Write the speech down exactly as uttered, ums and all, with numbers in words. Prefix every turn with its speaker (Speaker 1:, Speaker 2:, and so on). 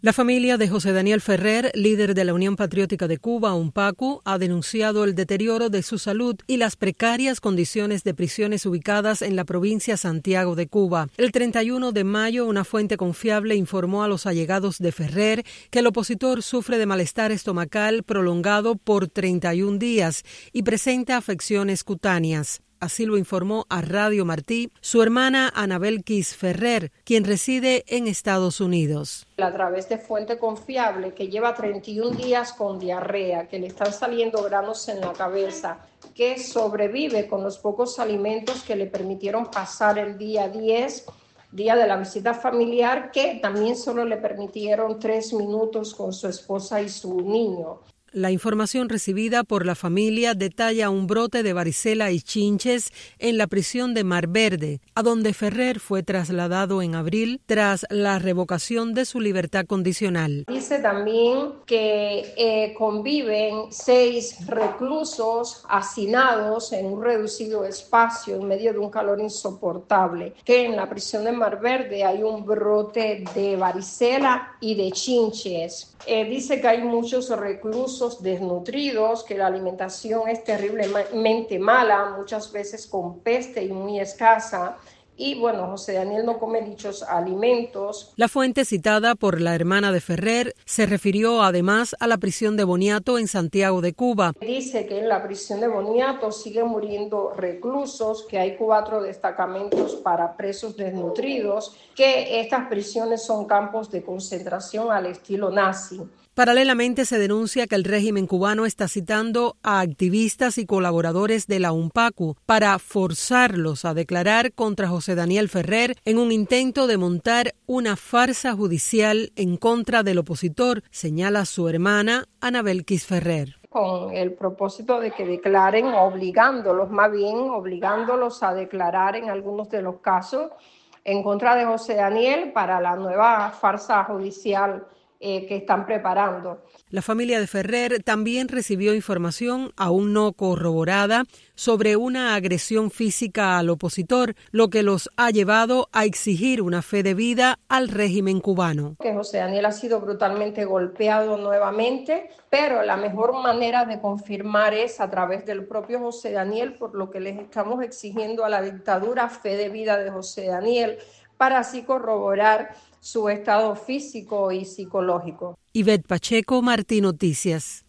Speaker 1: La familia de José Daniel Ferrer, líder de la Unión Patriótica de Cuba, UNPACU, ha denunciado el deterioro de su salud y las precarias condiciones de prisiones ubicadas en la provincia Santiago de Cuba. El treinta y uno de mayo, una fuente confiable informó a los allegados de Ferrer que el opositor sufre de malestar estomacal prolongado por treinta y un días y presenta afecciones cutáneas. Así lo informó a Radio Martí su hermana Anabelkis Ferrer, quien reside en Estados Unidos.
Speaker 2: A través de fuente confiable que lleva treinta y un días con diarrea, que le están saliendo granos en la cabeza, que sobrevive con los pocos alimentos que le permitieron pasar el día diez, día de la visita familiar, que también solo le permitieron tres minutos con su esposa y su niño.
Speaker 1: La información recibida por la familia detalla un brote de varicela y chinches en la prisión de Mar Verde, a donde Ferrer fue trasladado en abril tras la revocación de su libertad condicional.
Speaker 2: Dice también que eh, conviven seis reclusos hacinados en un reducido espacio en medio de un calor insoportable, que en la prisión de Mar Verde hay un brote de varicela y de chinches. Eh, dice que hay muchos reclusos desnutridos, que la alimentación es terriblemente mala, muchas veces con peste y muy escasa. Y bueno, José Daniel no come dichos alimentos.
Speaker 1: La fuente citada por la hermana de Ferrer se refirió además a la prisión de Boniato en Santiago de Cuba.
Speaker 2: Dice que en la prisión de Boniato siguen muriendo reclusos, que hay cuatro destacamentos para presos desnutridos, que estas prisiones son campos de concentración al estilo nazi.
Speaker 1: Paralelamente se denuncia que el régimen cubano está citando a activistas y colaboradores de la UNPACU para forzarlos a declarar contra José Daniel Ferrer en un intento de montar una farsa judicial en contra del opositor, señala su hermana Anabelkis Ferrer.
Speaker 2: Con el propósito de que declaren, obligándolos, más bien obligándolos a declarar en algunos de los casos en contra de José Daniel para la nueva farsa judicial Eh, que están preparando.
Speaker 1: La familia de Ferrer también recibió información aún no corroborada sobre una agresión física al opositor, lo que los ha llevado a exigir una fe de vida al régimen cubano.
Speaker 2: Que José Daniel ha sido brutalmente golpeado nuevamente, pero la mejor manera de confirmar es a través del propio José Daniel, por lo que les estamos exigiendo a la dictadura fe de vida de José Daniel, para así corroborar su estado físico y psicológico.
Speaker 1: Ivette Pacheco, Martí Noticias.